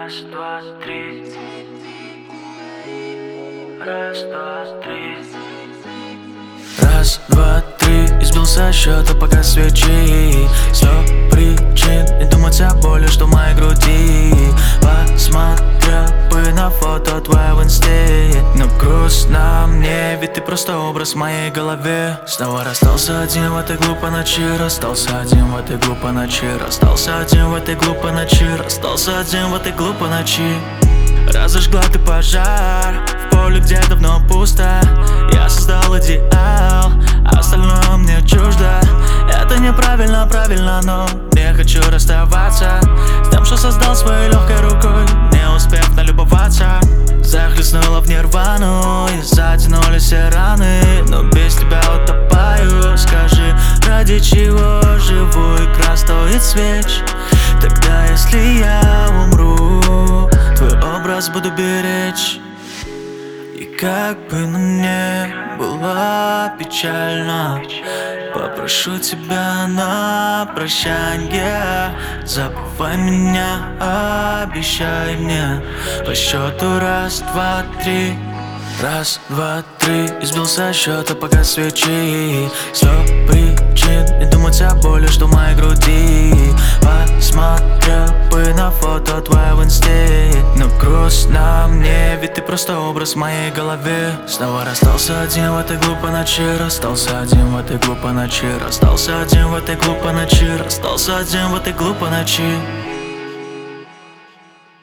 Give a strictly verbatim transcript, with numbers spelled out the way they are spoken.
Раз, два, три. Раз, два, три. Раз, два, три. И сбился со счета, пока свечи. Сто причин не думать о боли, что в моей груди. Посмотрел бы на фото твое в инсте, но грустно мне, ведь ты просто образ в моей голове. Снова расстался один в этой глупой ночи. Расстался один в этой глупой ночи. Расстался один в этой глупой ночи. Расстался один в этой глупой ночи. Разожгла ты пожар в поле, где давно пусто. Я создал идеал, а остальное мне чуждо. Это неправильно, правильно, но не хочу расставаться с тем, что создал своей легкой рукой, не успев налюбоваться. Захлестнула в нирвану и затянулись все раны, но без тебя утопаю. Скажи, ради чего живу, икра стоит свеч? Тогда если я умру, твой образ буду беречь. И как бы на мне было печально, попрошу тебя на прощанье. Забывай меня, обещай мне по счету раз, два, три. Раз, два, три. И сбился со счета, пока свечи. Сто причин не думать о боли, что в моей груди. Посмотрел бы на фото твое в инсте, но грустно мне, ведь ты просто образ в моей голове. Снова расстался один в этой глупой ночи. Расстался один в этой глупой ночи. Расстался один в этой глупой ночи. Расстался один в этой глупой ночи.